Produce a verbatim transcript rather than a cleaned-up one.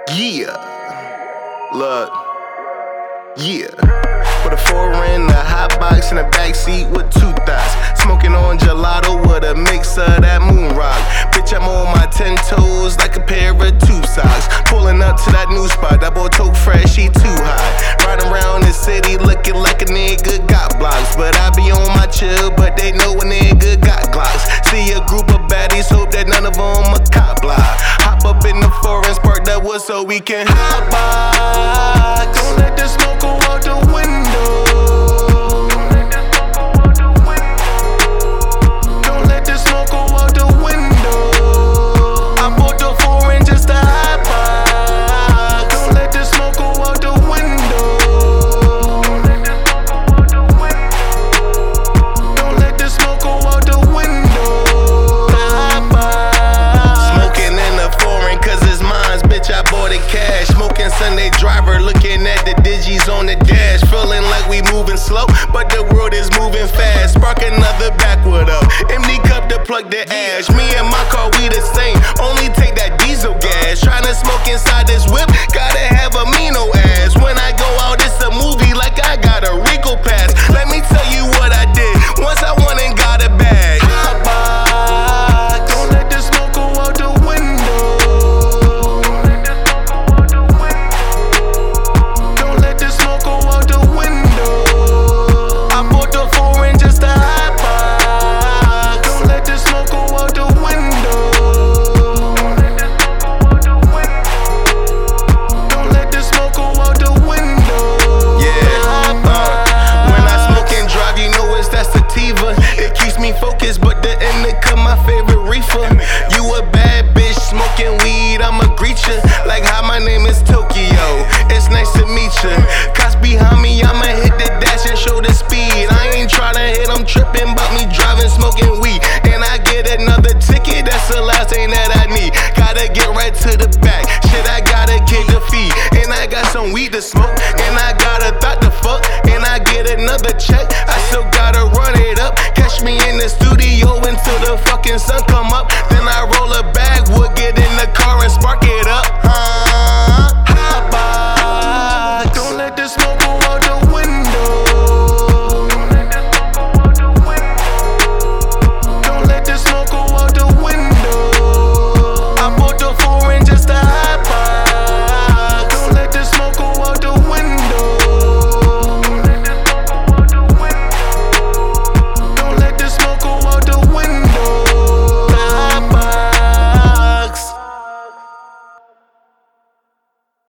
Yeah, look, yeah. Put a four in the hot box in the backseat with two thighs. Smoking on gelato with a mix of that moon rock. Bitch, I'm on my ten toes like a pair of tube socks. Pulling up to that new spot, that boy tote fresh, he too hot. Riding around the city looking like a nigga got blocks. But I be on my chill, but they know a nigga got glocks. See a group of baddies, hope that none of them a cop block. Hop up in the forest, park that wood so we can hot box. Don't let the smoke go out the window. Don't let the smoke go out the window. I bought the foreign just to hot box. Don't let the smoke go out the window. Don't let the smoke go out the window. Hot box. Smoking in the foreign cause it's mine, bitch, I bought it cash. Smoking Sunday driver, looking at the digis on the dash. Feeling like we moving slow, but the world is moving fast. Spark another backwood up, empty cup to plug the ash. Me and my car, we the same, only take that diesel gas. Tryna smoke inside this whip, gotta